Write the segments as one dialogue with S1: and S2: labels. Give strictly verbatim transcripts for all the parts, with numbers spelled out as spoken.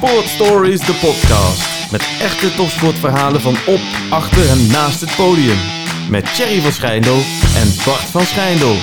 S1: Sport Stories, de podcast. Met echte topsportverhalen van op, achter en naast het podium. Met Thierry van Schijndel en Bart van Schijndel.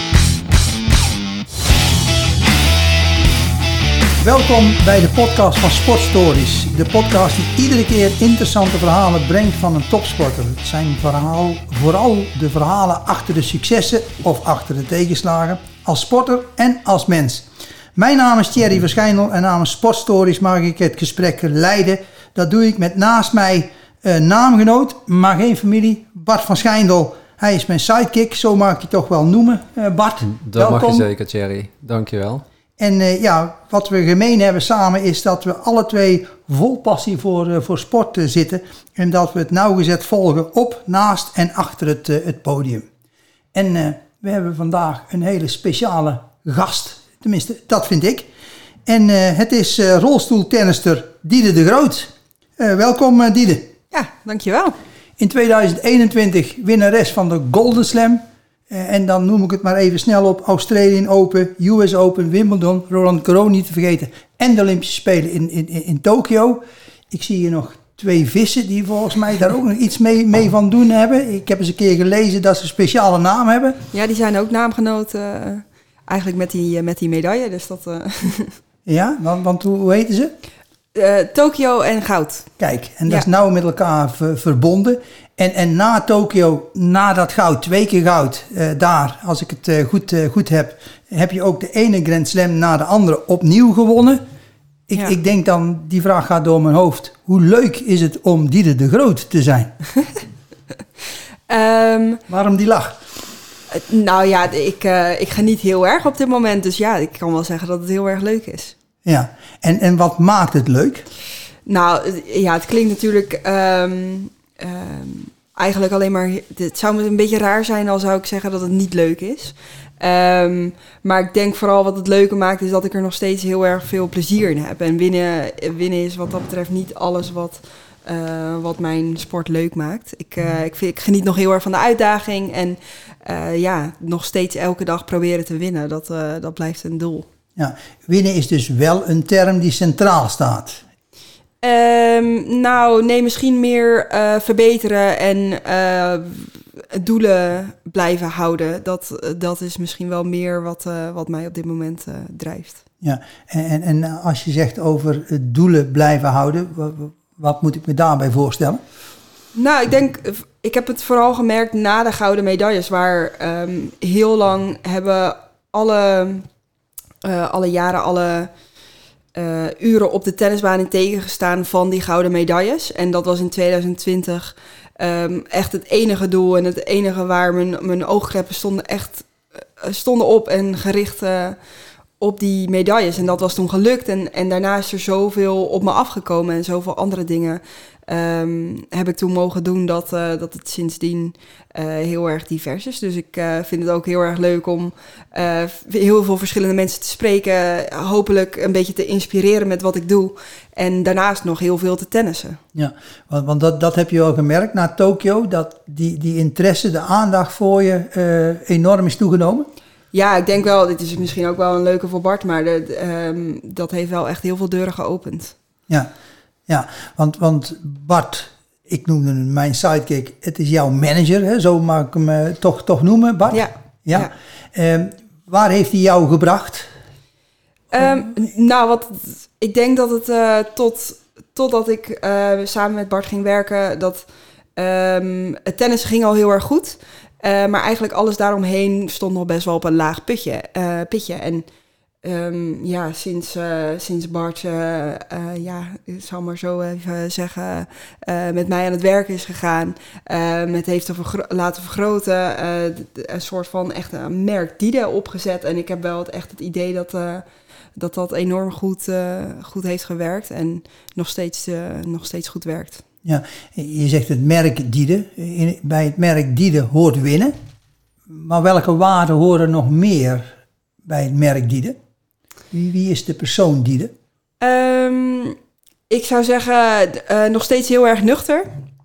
S2: Welkom bij de podcast van Sport Stories. De podcast die iedere keer interessante verhalen brengt van een topsporter. Het zijn verhaal, vooral de verhalen achter de successen of achter de tegenslagen. Als sporter en als mens. Mijn naam is Thierry van Schijndel en namens Sport Stories mag ik het gesprek leiden. Dat doe ik met naast mij uh, naamgenoot, maar geen familie, Bart van Schijndel. Hij is mijn sidekick, zo mag ik je toch wel noemen, uh, Bart.
S3: Dat welkom. Mag je zeker, Thierry. Dankjewel.
S2: En uh, ja, wat we gemeen hebben samen is dat we alle twee vol passie voor, uh, voor sport uh, zitten. En dat we het nauwgezet volgen op, naast en achter het, uh, het podium. En uh, we hebben vandaag een hele speciale gast. Tenminste, dat vind ik. En uh, het is uh, rolstoeltennister Diede de Groot. Uh, welkom uh, Diede.
S4: Ja, dankjewel.
S2: In tweeduizend eenentwintig winnares van de Golden Slam. Uh, en dan noem ik het maar even snel op. Australian Open, U S Open, Wimbledon, Roland Garros niet te vergeten. En de Olympische Spelen in, in, in Tokio. Ik zie hier nog twee vissen die volgens mij daar ook nog iets mee, mee van doen hebben. Ik heb eens een keer gelezen dat ze een speciale naam hebben.
S4: Ja, die zijn ook naamgenoten uh, eigenlijk met die, uh, met die medaille. Dus dat, uh...
S2: Ja, want, want hoe, hoe heten ze?
S4: Uh, Tokio en goud.
S2: Kijk, en dat
S4: ja.
S2: is nauw met elkaar ver, verbonden. En, en na Tokio, na dat goud, twee keer goud, uh, daar, als ik het uh, goed, uh, goed heb, heb je ook de ene Grand Slam na de andere opnieuw gewonnen. Ik, ja. ik denk dan, die vraag gaat door mijn hoofd. Hoe leuk is het om Diede de Groot te zijn? um, Waarom die lach?
S4: Uh, nou ja, ik, uh, ik geniet heel erg op dit moment. Dus ja, ik kan wel zeggen dat het heel erg leuk is.
S2: Ja, en, en wat maakt het leuk?
S4: Nou, ja, het klinkt natuurlijk um, um, eigenlijk alleen maar... Het zou een beetje raar zijn als zou ik zeggen dat het niet leuk is. Um, maar ik denk vooral wat het leuke maakt is dat ik er nog steeds heel erg veel plezier in heb. En winnen, winnen is wat dat betreft niet alles wat, uh, wat mijn sport leuk maakt. Ik, uh, ik, vind, ik geniet nog heel erg van de uitdaging. En uh, ja, nog steeds elke dag proberen te winnen. Dat, uh, dat blijft een doel.
S2: Ja, winnen is dus wel een term die centraal staat.
S4: Um, nou, nee, misschien meer uh, verbeteren en uh, doelen blijven houden. Dat, dat is misschien wel meer wat, uh, wat mij op dit moment uh, drijft.
S2: Ja, en, en als je zegt over doelen blijven houden, wat, wat moet ik me daarbij voorstellen?
S4: Nou, ik denk, ik heb het vooral gemerkt na de gouden medailles, waar um, heel lang hebben alle, uh, alle jaren, alle... Uh, uren op de tennisbaan in tegengestaan van die gouden medailles. En dat was in tweeduizend twintig um, echt het enige doel en het enige waar mijn, mijn oogkleppen stonden echt uh, stonden op en gericht uh, op die medailles. En dat was toen gelukt. En, en daarna is er zoveel op me afgekomen en zoveel andere dingen um, heb ik toen mogen doen dat, uh, dat het sindsdien uh, heel erg divers is. Dus ik uh, vind het ook heel erg leuk om uh, heel veel verschillende mensen te spreken. Hopelijk een beetje te inspireren met wat ik doe. En daarnaast nog heel veel te tennissen.
S2: Ja, want, want dat, dat heb je wel gemerkt na Tokio. Dat die, die interesse, de aandacht voor je uh, enorm is toegenomen.
S4: Ja, ik denk wel, dit is misschien ook wel een leuke voor Bart, maar de, de, um, dat heeft wel echt heel veel deuren geopend.
S2: Ja, ja, want, want Bart, ik noemde hem mijn sidekick, het is jouw manager, hè? Zo mag ik hem uh, toch, toch noemen, Bart?
S4: Ja.
S2: ja. ja. Um, waar heeft hij jou gebracht?
S4: Um, nou, wat, ik denk dat het uh, tot, totdat ik uh, samen met Bart ging werken, dat um, het tennis ging al heel erg goed. Uh, maar eigenlijk alles daaromheen stond nog best wel op een laag putje, uh, pitje. En um, ja, sinds, uh, sinds Bart, uh, uh, ja, ik zal maar zo even zeggen, uh, met mij aan het werk is gegaan. Uh, met heeft te vergro- laten vergroten. Uh, een soort van echt een merk Diede opgezet. En ik heb wel het, echt het idee dat, uh, dat dat enorm goed, uh, goed heeft gewerkt. En nog steeds, uh, nog steeds goed werkt.
S2: Ja, je zegt het merk Diede. Bij het merk Diede hoort winnen. Maar welke waarden horen nog meer bij het merk Diede? Wie, wie is de persoon Diede?
S4: Um, ik zou zeggen, uh, nog steeds heel erg nuchter.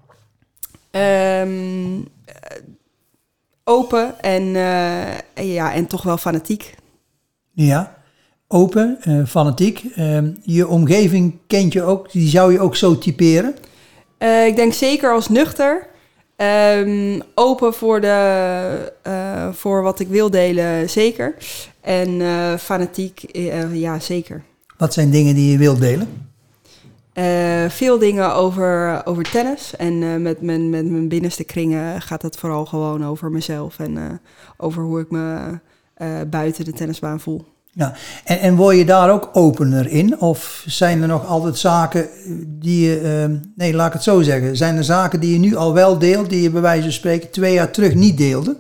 S4: Um, open en, uh, ja, en toch wel fanatiek.
S2: Ja, open, uh, fanatiek. Uh, je omgeving kent je ook, die zou je ook zo typeren?
S4: Uh, ik denk zeker als nuchter. Um, open voor, de, uh, voor wat ik wil delen, zeker. En uh, fanatiek, uh, ja, zeker.
S2: Wat zijn dingen die je wilt delen?
S4: Uh, veel dingen over, over tennis. En uh, met, mijn, met mijn binnenste kringen gaat het vooral gewoon over mezelf. En uh, over hoe ik me uh, buiten de tennisbaan voel.
S2: Ja, en, en word je daar ook opener in? Of zijn er nog altijd zaken die je... Uh, nee, laat ik het zo zeggen. Zijn er zaken die je nu al wel deelt, die je bij wijze van spreken twee jaar terug niet deelde?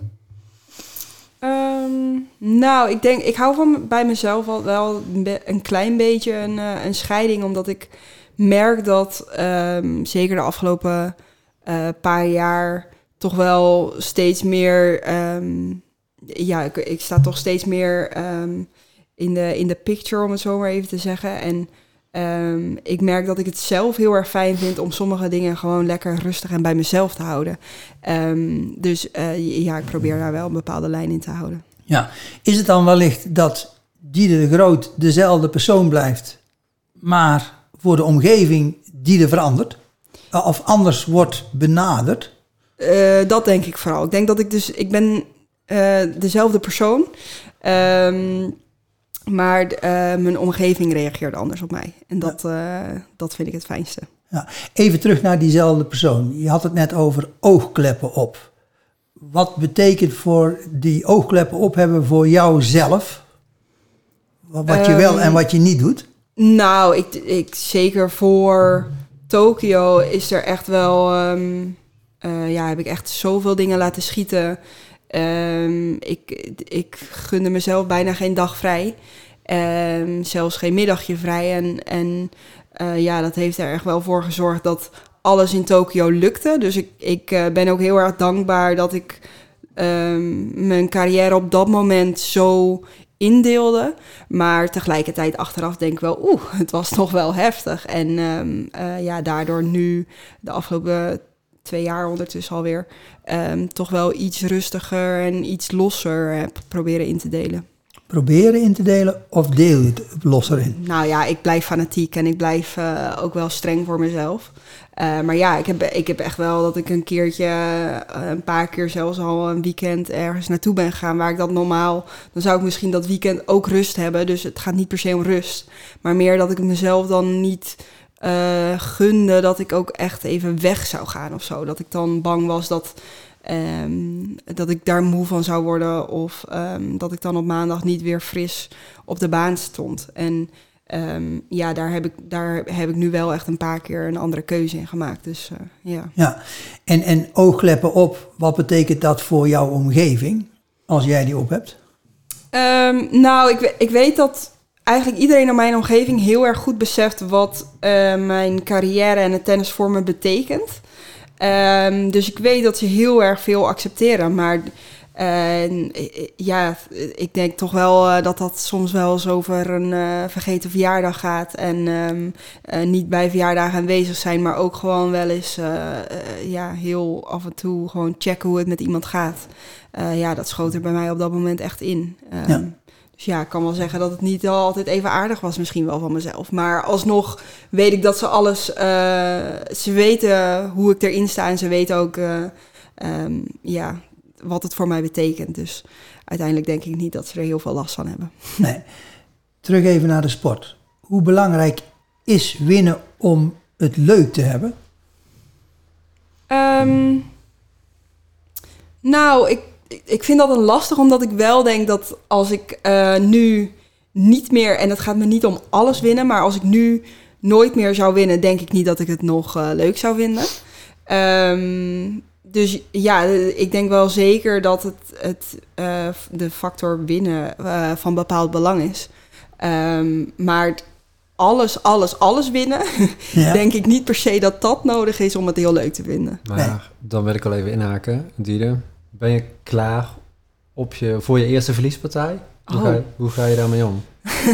S4: Um, nou, ik denk, ik hou van bij mezelf al wel een klein beetje een, uh, een scheiding. Omdat ik merk dat um, zeker de afgelopen uh, paar jaar toch wel steeds meer... Um, ja, ik, ik sta toch steeds meer... Um, in de, in de picture, om het zo maar even te zeggen. En um, ik merk dat ik het zelf heel erg fijn vind om sommige dingen gewoon lekker rustig en bij mezelf te houden. Um, dus uh, ja, ik probeer daar wel een bepaalde lijn in te houden.
S2: Ja, is het dan wellicht dat Diede de Groot dezelfde persoon blijft, maar voor de omgeving Diede verandert? Of anders wordt benaderd?
S4: Uh, dat denk ik vooral. Ik denk dat ik dus, ik ben uh, dezelfde persoon. Um, Maar uh, mijn omgeving reageert anders op mij. En dat, ja. uh, dat vind ik het fijnste.
S2: Ja. Even terug naar diezelfde persoon. Je had het net over oogkleppen op. Wat betekent voor die oogkleppen op hebben voor jou zelf? Wat je um, wel en wat je niet doet?
S4: Nou, ik, ik, zeker voor Tokio is er echt wel... Um, uh, ja, heb ik echt zoveel dingen laten schieten... Um, ik, ik gunde mezelf bijna geen dag vrij. Um, zelfs geen middagje vrij. En, en uh, ja, dat heeft er echt wel voor gezorgd dat alles in Tokio lukte. Dus ik, ik uh, ben ook heel erg dankbaar dat ik um, mijn carrière op dat moment zo indeelde. Maar tegelijkertijd achteraf denk ik wel, oeh, het was toch wel heftig. En um, uh, ja, daardoor nu de afgelopen... twee jaar ondertussen alweer, um, toch wel iets rustiger en iets losser heb proberen in te delen.
S2: Proberen in te delen of deel je het losser in?
S4: Nou ja, ik blijf fanatiek en ik blijf uh, ook wel streng voor mezelf. Uh, maar ja, ik heb, ik heb echt wel dat ik een keertje, uh, een paar keer zelfs al een weekend ergens naartoe ben gegaan waar ik dat normaal, dan zou ik misschien dat weekend ook rust hebben. Dus het gaat niet per se om rust, maar meer dat ik mezelf dan niet... Uh, gunde dat ik ook echt even weg zou gaan of zo. Dat ik dan bang was dat, um, dat ik daar moe van zou worden... of um, dat ik dan op maandag niet weer fris op de baan stond. En um, ja, daar heb, ik, daar heb ik nu wel echt een paar keer een andere keuze in gemaakt. Dus uh, ja.
S2: Ja, en, en oogkleppen op, wat betekent dat voor jouw omgeving als jij die op hebt?
S4: Um, nou, ik, ik weet dat... eigenlijk iedereen in mijn omgeving heel erg goed beseft wat uh, mijn carrière en het tennis voor me betekent. Um, dus ik weet dat ze heel erg veel accepteren. Maar uh, ja, ik denk toch wel uh, dat dat soms wel eens over een uh, vergeten verjaardag gaat. En um, uh, niet bij verjaardagen aanwezig zijn, maar ook gewoon wel eens uh, uh, ja, heel af en toe gewoon checken hoe het met iemand gaat. Uh, ja, dat schoot er bij mij op dat moment echt in. Um, ja. Dus ja, ik kan wel zeggen dat het niet altijd even aardig was misschien wel van mezelf. Maar alsnog weet ik dat ze alles... Uh, ze weten hoe ik erin sta en ze weten ook uh, um, ja, wat het voor mij betekent. Dus uiteindelijk denk ik niet dat ze er heel veel last van hebben.
S2: Nee. Terug even naar de sport. Hoe belangrijk is winnen om het leuk te hebben?
S4: Um, nou, ik... Ik vind dat een lastig, omdat ik wel denk dat als ik uh, nu niet meer... en het gaat me niet om alles winnen... maar als ik nu nooit meer zou winnen... denk ik niet dat ik het nog uh, leuk zou vinden. Um, dus ja, ik denk wel zeker dat het, het, uh, de factor winnen uh, van bepaald belang is. Um, maar alles, alles, alles winnen... Ja. denk ik niet per se dat dat nodig is om het heel leuk te vinden.
S3: Maar nee. Dan wil ik al even inhaken, Diede. Ben je klaar op je, voor je eerste verliespartij? Hoe, oh. ga, je, hoe ga je daarmee om?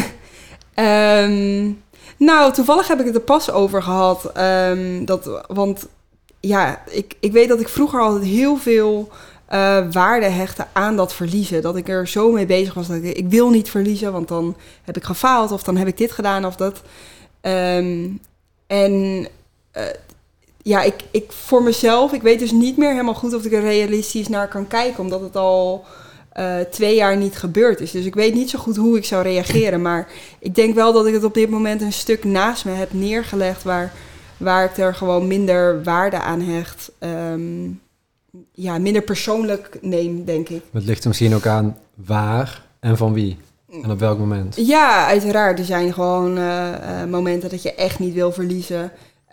S4: um, nou, toevallig heb ik het er pas over gehad. Um, dat, want ja, ik, ik weet dat ik vroeger altijd heel veel uh, waarde hechtte aan dat verliezen. Dat ik er zo mee bezig was dat ik, ik wil niet verliezen, want dan heb ik gefaald of dan heb ik dit gedaan of dat. Um, en uh, ja, ik, ik voor mezelf, ik weet dus niet meer helemaal goed of ik er realistisch naar kan kijken, omdat het al uh, twee jaar niet gebeurd is. Dus ik weet niet zo goed hoe ik zou reageren, maar ik denk wel dat ik het op dit moment een stuk naast me heb neergelegd waar, waar ik er gewoon minder waarde aan hecht. Um, ja, minder persoonlijk neem, denk ik.
S3: Het ligt er misschien ook aan waar en van wie en op welk moment.
S4: Ja, uiteraard. Er zijn gewoon uh, uh, momenten dat je echt niet wil verliezen.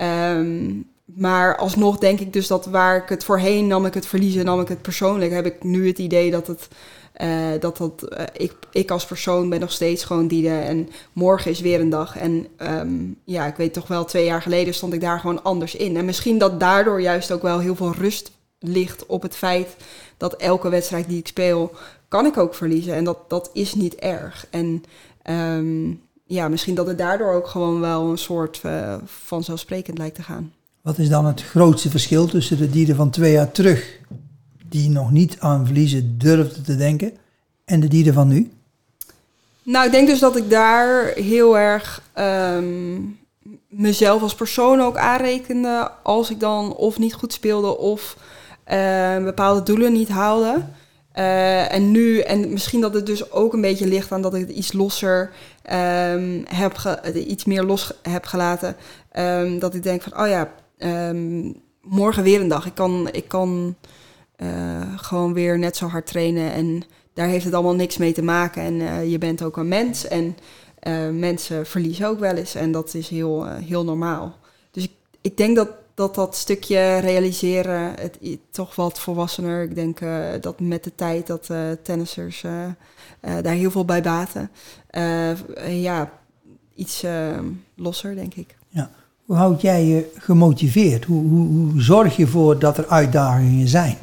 S4: Um, maar alsnog denk ik dus dat waar ik het voorheen nam ik het verliezen, nam ik het persoonlijk, heb ik nu het idee dat het uh, dat dat uh, ik, ik als persoon ben nog steeds gewoon Diede en morgen is weer een dag. En um, ja, ik weet toch wel, twee jaar geleden stond ik daar gewoon anders in. En misschien dat daardoor juist ook wel heel veel rust ligt op het feit dat elke wedstrijd die ik speel, kan ik ook verliezen. En dat, dat is niet erg. En um, ja, misschien dat het daardoor ook gewoon wel een soort uh, vanzelfsprekend lijkt te gaan.
S2: Wat is dan het grootste verschil tussen de Diede van twee jaar terug, die nog niet aan verliezen durfde te denken, en de Diede van nu?
S4: Nou, ik denk dus dat ik daar heel erg um, mezelf als persoon ook aanrekende als ik dan of niet goed speelde of uh, bepaalde doelen niet haalde. Uh, en nu, en misschien dat het dus ook een beetje ligt aan dat ik het iets losser um, heb, ge, iets meer los heb gelaten. Um, dat ik denk van, oh ja, um, morgen weer een dag. Ik kan, ik kan uh, gewoon weer net zo hard trainen en daar heeft het allemaal niks mee te maken. En uh, je bent ook een mens en uh, mensen verliezen ook wel eens en dat is heel, uh, heel normaal. Dus ik, ik denk dat dat dat stukje realiseren het toch wat volwassener. Ik denk uh, dat met de tijd dat uh, tennissers uh, uh, daar heel veel bij baten. Uh, uh, ja, iets uh, losser, denk ik.
S2: Ja. Hoe houd jij je gemotiveerd? Hoe, hoe, hoe zorg je ervoor dat er uitdagingen zijn?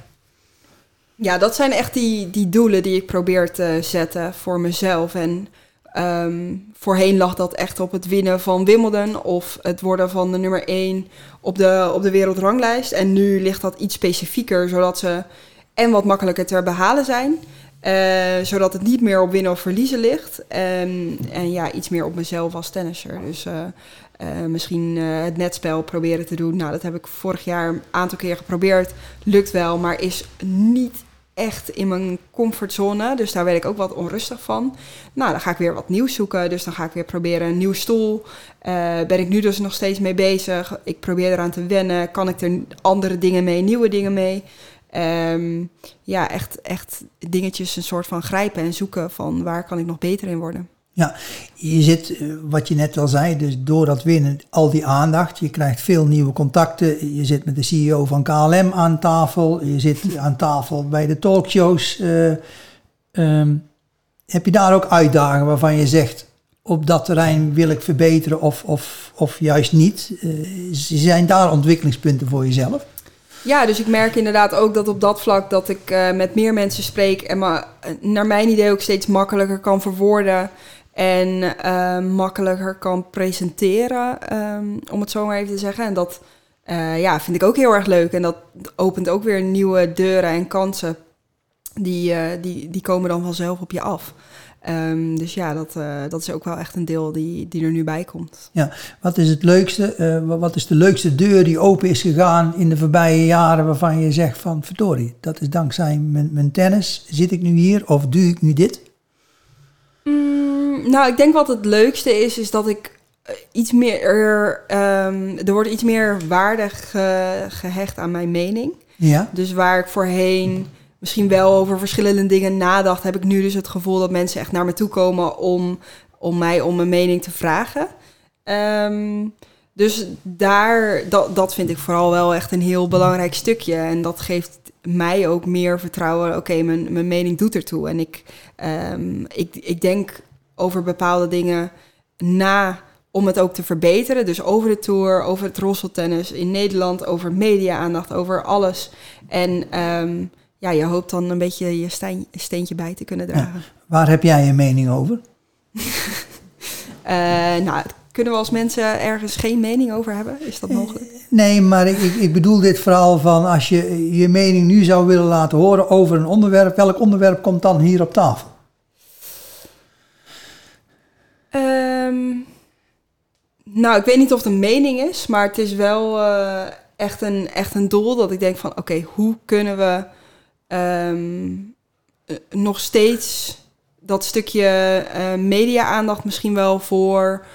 S4: Ja, dat zijn echt die, die doelen die ik probeer te zetten voor mezelf. En um, voorheen lag dat echt op het winnen van Wimbledon of het worden van de nummer één op de, op de wereldranglijst. En nu ligt dat iets specifieker, zodat ze en wat makkelijker te behalen zijn. Uh, zodat het niet meer op winnen of verliezen ligt. Um, en ja, iets meer op mezelf als tennisser. Dus uh, uh, misschien uh, het netspel proberen te doen. Nou, dat heb ik vorig jaar een aantal keer geprobeerd. Lukt wel, maar is niet echt in mijn comfortzone. Dus daar werd ik ook wat onrustig van. Nou, dan ga ik weer wat nieuws zoeken. Dus dan ga ik weer proberen een nieuwe stoel. Uh, ben ik nu dus nog steeds mee bezig. Ik probeer eraan te wennen. Kan ik er andere dingen mee, nieuwe dingen mee? Um, ja, echt, echt dingetjes een soort van grijpen en zoeken van waar kan ik nog beter in worden.
S2: Ja, je zit, wat je net al zei, dus door dat winnen, al die aandacht. Je krijgt veel nieuwe contacten. Je zit met de C E O van K L M aan tafel. Je zit aan tafel bij de talkshows. Uh, um, heb je daar ook uitdagingen waarvan je zegt, op dat terrein wil ik verbeteren of, of, of juist niet? Uh, zijn daar ontwikkelingspunten voor jezelf?
S4: Ja, dus ik merk inderdaad ook dat op dat vlak dat ik uh, met meer mensen spreek en me, naar mijn idee ook steeds makkelijker kan verwoorden en uh, makkelijker kan presenteren, um, om het zo maar even te zeggen. En dat uh, ja, vind ik ook heel erg leuk en dat opent ook weer nieuwe deuren en kansen. Die, uh, die, die komen dan vanzelf op je af. Um, dus ja, dat, uh, dat is ook wel echt een deel die, die er nu bij komt.
S2: Ja, wat is het leukste? Uh, wat is de leukste deur die open is gegaan in de voorbije jaren waarvan je zegt van verdorie, dat is dankzij mijn, mijn tennis. Zit ik nu hier of doe ik nu dit?
S4: Mm, nou, ik denk wat het leukste is, is dat ik iets meer, er, um, er wordt iets meer waarde ge, gehecht aan mijn mening.
S2: Ja.
S4: Dus waar ik voorheen misschien wel over verschillende dingen nadacht, heb ik nu dus het gevoel dat mensen echt naar me toe komen om, om mij om mijn mening te vragen. Um, dus daar, dat, dat vind ik vooral wel echt een heel belangrijk stukje. En dat geeft mij ook meer vertrouwen. Oké, okay, mijn, mijn mening doet ertoe. En ik, um, ik, ik denk over bepaalde dingen na om het ook te verbeteren. Dus over de tour, over het rolstoeltennis in Nederland, over media-aandacht, over alles. En um, ja, je hoopt dan een beetje je stein, steentje bij te kunnen dragen.
S2: Ja. Waar heb jij een mening over?
S4: uh, nou, kunnen we als mensen ergens geen mening over hebben? Is dat mogelijk?
S2: Nee, maar ik, ik, ik bedoel dit vooral van als je je mening nu zou willen laten horen over een onderwerp. Welk onderwerp komt dan hier op tafel?
S4: Um, nou, ik weet niet of het een mening is, maar het is wel uh, echt, een, echt een doel dat ik denk van... oké, okay, hoe kunnen we um, uh, nog steeds dat stukje uh, media-aandacht misschien wel voor...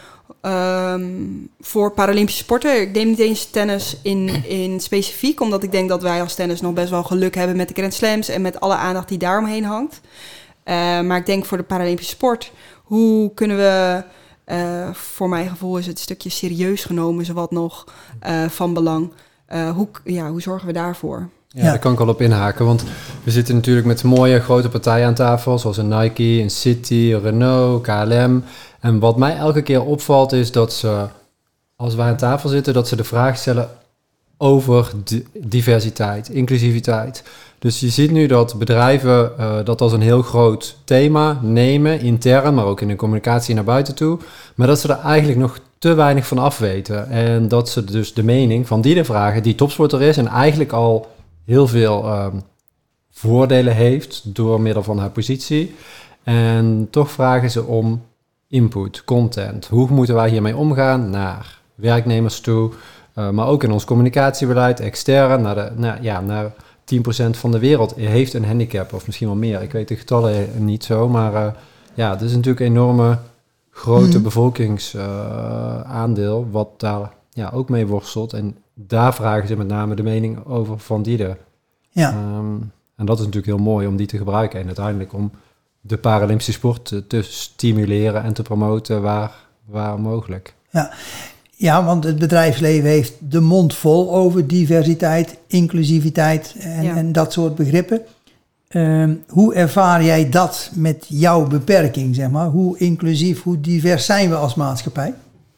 S4: Um, voor Paralympische sporten. Ik neem niet eens tennis in, in specifiek, omdat ik denk dat wij als tennis nog best wel geluk hebben met de Grand Slams en met alle aandacht die daaromheen hangt. Uh, maar ik denk voor de Paralympische sport, hoe kunnen we, uh, voor mijn gevoel is het stukje serieus genomen, zowat nog uh, van belang. Uh, hoe, ja, hoe zorgen we daarvoor?
S3: Ja, ja, daar kan ik wel op inhaken, want we zitten natuurlijk met mooie grote partijen aan tafel, zoals een Nike, een City, een Renault, K L M. En wat mij elke keer opvalt is dat ze, als wij aan tafel zitten, dat ze de vraag stellen over di- diversiteit, inclusiviteit. Dus je ziet nu dat bedrijven uh, dat als een heel groot thema nemen, intern, maar ook in de communicatie naar buiten toe. Maar dat ze er eigenlijk nog te weinig van af weten. En dat ze dus de mening van die de vragen, die topsporter is en eigenlijk al heel veel um, voordelen heeft door middel van haar positie. En toch vragen ze om input, content. Hoe moeten wij hiermee omgaan naar werknemers toe, uh, maar ook in ons communicatiebeleid, extern, naar, de, naar, ja, naar tien procent van de wereld heeft een handicap, of misschien wel meer. Ik weet de getallen niet zo, maar uh, ja, het is natuurlijk een enorme grote hmm. bevolkingsaandeel, uh, wat daar ja, ook mee worstelt. En daar vragen ze met name de mening over van Diede.
S2: Ja.
S3: Um, en dat is natuurlijk heel mooi om die te gebruiken en uiteindelijk om de Paralympische sport te, te stimuleren en te promoten waar, waar mogelijk.
S2: Ja. ja, want het bedrijfsleven heeft de mond vol over diversiteit, inclusiviteit en, ja. en dat soort begrippen. Um, hoe ervaar jij dat met jouw beperking, zeg maar? Hoe inclusief, hoe divers zijn we als maatschappij?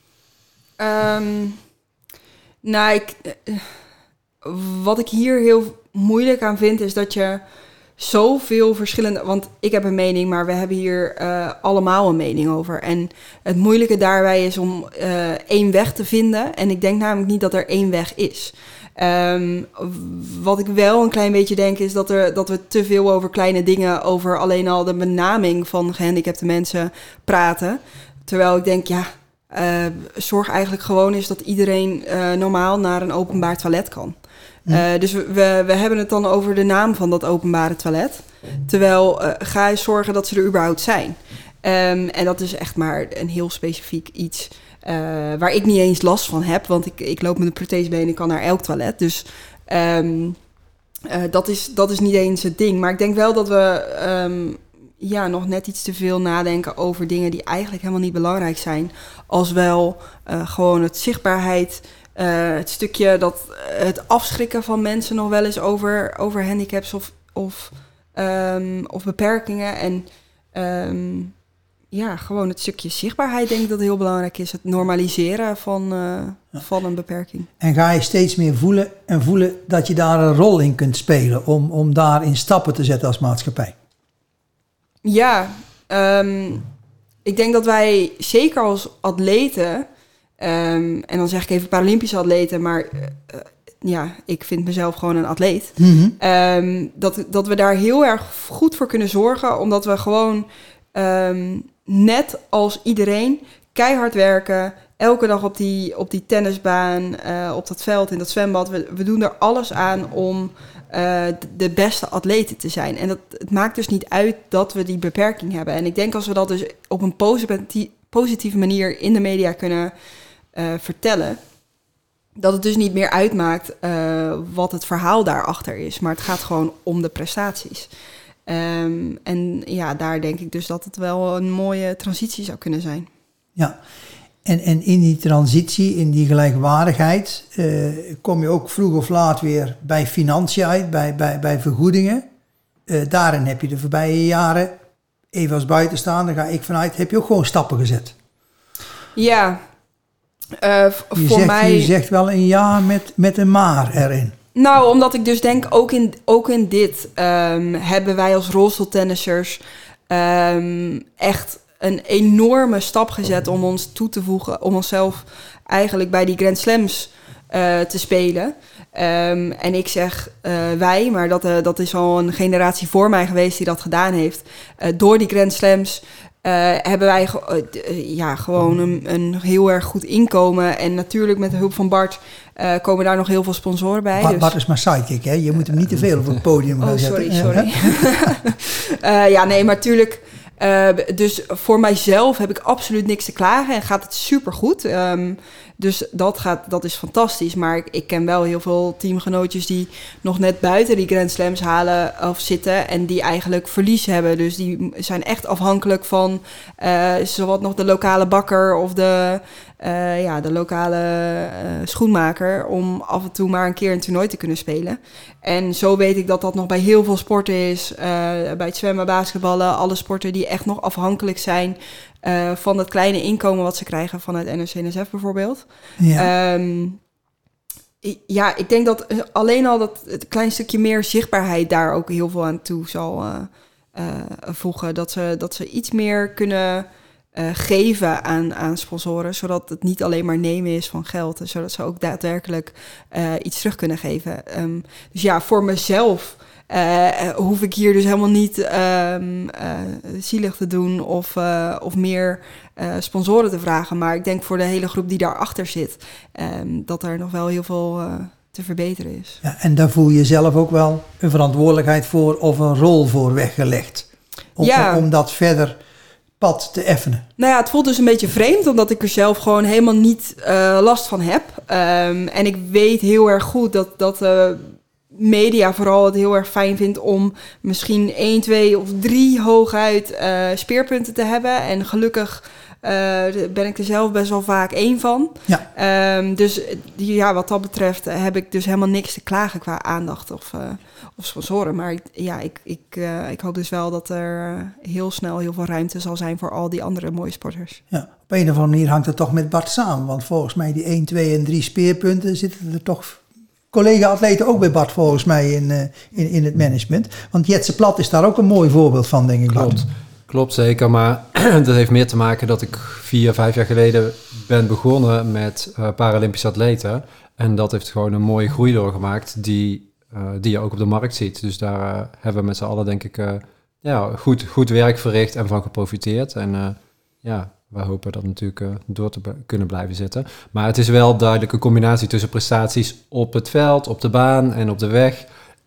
S4: Um, nou, ik, wat ik hier heel moeilijk aan vind, is dat je zoveel verschillende... Want ik heb een mening, maar we hebben hier uh, allemaal een mening over. En het moeilijke daarbij is om uh, één weg te vinden. En ik denk namelijk niet dat er één weg is. Um, wat ik wel een klein beetje denk is dat, er, dat we te veel over kleine dingen, over alleen al de benaming van gehandicapte mensen praten. Terwijl ik denk, ja, uh, zorg eigenlijk gewoon eens dat iedereen uh, normaal naar een openbaar toilet kan. Uh, dus we, we, we hebben het dan over de naam van dat openbare toilet. Terwijl, uh, ga eens zorgen dat ze er überhaupt zijn. Um, en dat is echt maar een heel specifiek iets uh, waar ik niet eens last van heb. Want ik, ik loop met een prothesebeen en ik kan naar elk toilet. Dus um, uh, dat, is, dat is niet eens het ding. Maar ik denk wel dat we um, ja, nog net iets te veel nadenken over dingen die eigenlijk helemaal niet belangrijk zijn. Als wel uh, gewoon het zichtbaarheid... Uh, het stukje dat het afschrikken van mensen nog wel eens over, over handicaps of, of, um, of beperkingen. En um, ja, gewoon het stukje zichtbaarheid denk ik dat heel belangrijk is. Het normaliseren van, uh, ja. van een beperking. En
S2: ga je steeds meer voelen en voelen dat je daar een rol in kunt spelen om, om daarin stappen te zetten als maatschappij?
S4: Ja, um, ik denk dat wij zeker als atleten... Um, en dan zeg ik even Paralympische atleten, maar uh, uh, ja, ik vind mezelf gewoon een atleet. Mm-hmm. Um, dat, dat we daar heel erg goed voor kunnen zorgen, omdat we gewoon um, net als iedereen keihard werken. Elke dag op die, op die tennisbaan, uh, op dat veld, in dat zwembad. We, we doen er alles aan om uh, de beste atleten te zijn. En dat, het maakt dus niet uit dat we die beperking hebben. En ik denk als we dat dus op een positieve, positieve manier in de media kunnen... Uh, vertellen, dat het dus niet meer uitmaakt uh, wat het verhaal daarachter is, maar het gaat gewoon om de prestaties. Um, en ja, daar denk ik dus dat het wel een mooie transitie zou kunnen zijn.
S2: Ja, en, en in die transitie, in die gelijkwaardigheid, uh, kom je ook vroeg of laat weer bij financiën uit, bij, bij, bij vergoedingen. Uh, daarin heb je de voorbije jaren, even als buitenstaander ga ik vanuit, heb je ook gewoon stappen gezet.
S4: Ja, Uh, v-
S2: je,
S4: voor
S2: zegt,
S4: mij...
S2: je zegt wel een ja met, met een maar erin.
S4: Nou, omdat ik dus denk, ook in, ook in dit um, hebben wij als rolstoeltennissers um, echt een enorme stap gezet om ons toe te voegen, om onszelf eigenlijk bij die Grand Slams uh, te spelen. Um, en ik zeg uh, wij, maar dat, uh, dat is al een generatie voor mij geweest die dat gedaan heeft. Uh, door die Grand Slams uh, hebben wij ge- uh, ja, gewoon een, een heel erg goed inkomen. En natuurlijk met de hulp van Bart uh, komen daar nog heel veel sponsoren bij.
S2: Bart,
S4: dus...
S2: Bart is maar sidekick, hè? Je moet hem niet te veel op het podium gaan
S4: oh,
S2: zetten.
S4: sorry, sorry. uh, ja, nee, maar natuurlijk... Uh, dus voor mijzelf heb ik absoluut niks te klagen en gaat het supergoed. Um, dus dat, gaat, dat is fantastisch. Maar ik, ik ken wel heel veel teamgenootjes die nog net buiten die Grand Slams halen of zitten en die eigenlijk verlies hebben. Dus die zijn echt afhankelijk van uh, zowat nog de lokale bakker of de, uh, ja, de lokale uh, schoenmaker om af en toe maar een keer een toernooi te kunnen spelen. En zo weet ik dat dat nog bij heel veel sporten is. Uh, bij het zwemmen, basketballen, alle sporten die echt nog afhankelijk zijn uh, van het kleine inkomen wat ze krijgen vanuit N O C N S F bijvoorbeeld. Ja. Um, ja, ik denk dat alleen al dat het klein stukje meer zichtbaarheid daar ook heel veel aan toe zal uh, uh, voegen. Dat ze, dat ze iets meer kunnen uh, geven aan, aan sponsoren, zodat het niet alleen maar nemen is van geld. Zodat ze ook daadwerkelijk uh, iets terug kunnen geven. Um, dus ja, voor mezelf uh, hoef ik hier dus helemaal niet um, uh, zielig te doen of, uh, of meer uh, sponsoren te vragen. Maar ik denk voor de hele groep die daarachter zit, um, dat er nog wel heel veel uh, te verbeteren is.
S2: Ja, en daar voel je zelf ook wel een verantwoordelijkheid voor of een rol voor weggelegd. Om,
S4: ja.
S2: om dat verder pad te effenen.
S4: Nou ja, het voelt dus een beetje vreemd, omdat ik er zelf gewoon helemaal niet uh, last van heb. Um, en ik weet heel erg goed dat, dat uh, media vooral het heel erg fijn vindt om misschien één, twee of drie hooguit uh, speerpunten te hebben. En gelukkig uh, ben ik er zelf best wel vaak één van. Ja. Um, dus ja, wat dat betreft heb ik dus helemaal niks te klagen qua aandacht of, uh, of sponsoren. Maar ik, ja, ik, ik, uh, ik hoop dus wel dat er heel snel heel veel ruimte zal zijn voor al die andere mooie sporters.
S2: Ja, op een of andere manier hangt het toch met Bart samen. Want volgens mij die één, twee en drie speerpunten zitten er toch collega-atleten ook bij Bart volgens mij in, uh, in, in het management. Want Jetse Plat is daar ook een mooi voorbeeld van, denk ik.
S3: Klopt, klopt zeker. Maar dat heeft meer te maken dat ik vier, vijf jaar geleden ben begonnen met uh, Paralympische atleten. En dat heeft gewoon een mooie groei doorgemaakt die, uh, die je ook op de markt ziet. Dus daar uh, hebben we met z'n allen denk ik uh, ja, goed, goed werk verricht en van geprofiteerd. En uh, ja... we hopen dat natuurlijk uh, door te b- kunnen blijven zetten. Maar het is wel duidelijk een combinatie tussen prestaties op het veld, op de baan en op de weg.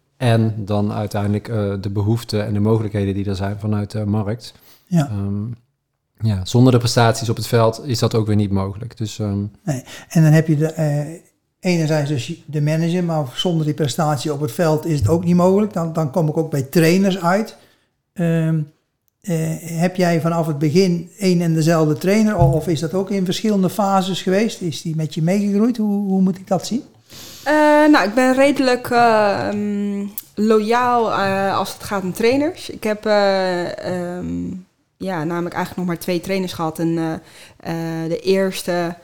S3: En dan uiteindelijk uh, de behoeften en de mogelijkheden die er zijn vanuit de markt. Ja. Um, ja, zonder de prestaties op het veld is dat ook weer niet mogelijk. Dus, um,
S2: nee. En dan heb je de, uh, enerzijds dus de manager, maar zonder die prestatie op het veld is het ook niet mogelijk. Dan, dan kom ik ook bij trainers uit. Um, Uh, heb jij vanaf het begin één en dezelfde trainer of is dat ook in verschillende fases geweest? Is die met je meegegroeid? Hoe, hoe moet ik dat zien?
S4: Uh, nou, ik ben redelijk uh, um, loyaal uh, als het gaat om trainers. Ik heb uh, um, ja, namelijk eigenlijk nog maar twee trainers gehad. En uh, uh, de eerste